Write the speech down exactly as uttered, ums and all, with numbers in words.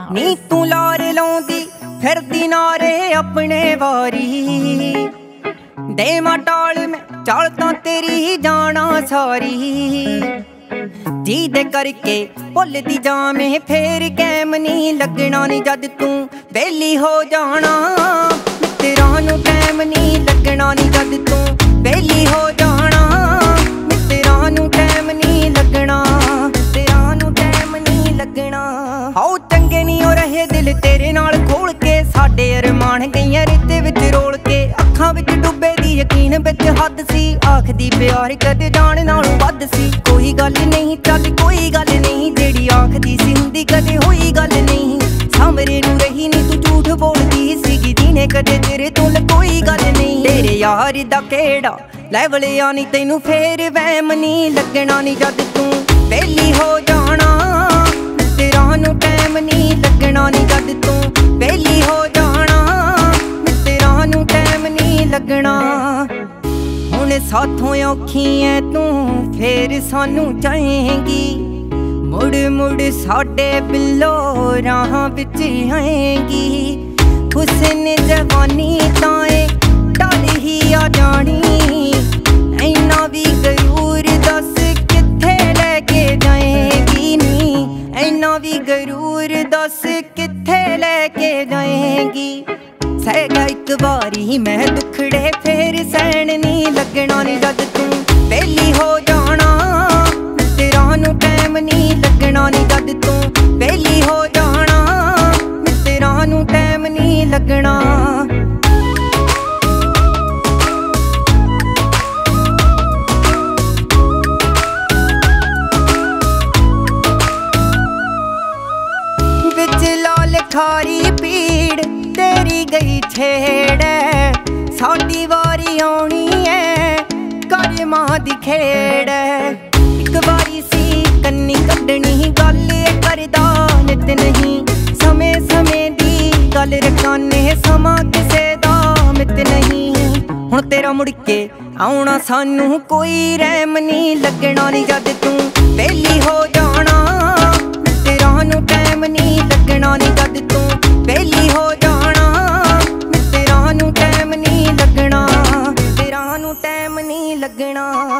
नी तू लारे लाउंदी फिरदी नारे अपने वारी दे मां टाल में चाल तां तेरी जाना सारी जी दे करके भुलदी जामे फेर कैम नी लगना नी जद तू बेली हो जाना मित्तरां नूं टैम नी लगना नी जद तू बेली हो जाना मित्तरां नूं टैम नी लगना मित्तरां नूं टैम नी लगना हाओ चंगे नी हो रहे दिल तेरे नाल खोल के साडे अरमान गईयां रिते विच रोल के अखां विच डुबे दी यकीन विच हद सी आखदी प्यार कदे जान नालों वध सी कोई गल नहीं चल कोई गल नहीं जेड़ी आखदी सी हुंदी कदे होई गल नहीं सामरे नूं रही नी तू झूठ बोलदी सीगी जीने कदे तेरे तो कोई गल नहीं तेरे यार दा केड़ा लैवल आनी तैनू फेर वहम नी लगना नी जद तू बेली हो जाना मित्तरां नूं टैम नी लगना नी जद तू बेली हो जाना मित्तरां नूं टैम नी लगना हुण साथों औखी ऐ तू फेर सानू चाहेंगी मुड़ मुड़ साडे बिल्लो राह विच आएंगी हुस्न जवानी ताए टल ही आ जानी ऐना भी गरूर दस कित्थे लेके जाएंगी नी ऐना भी गरूर दस कित्थे लेके जाएंगी सहगा एक बारी मैं दुखड़े फेर सहन नी लगना नी जद तू बेली हो जाना मित्तरां नूं टैम नी लगना नी जद तू बेली हो जाना मित्तरां नूं टैम नी लगना विच लाल खारी पीड़ तेरी गई छेड़ साडी वारी आउणी है कर मां दी खेड़ एक बारी सी कन्नी कड्डनी गल करदा नित नहीं समय समय दी गल रखाने समा किसे दा मित नहीं हुण तेरा मुड़ के आउणा सानू कोई रहम नी लगना नी जद तू बेली हो जाना मित्तरां नूं टैम नी लगना नी जद तू बेली हो जाना मित्तरां नूं टैम नी लगना मित्तरां नूं टैम नी लगना।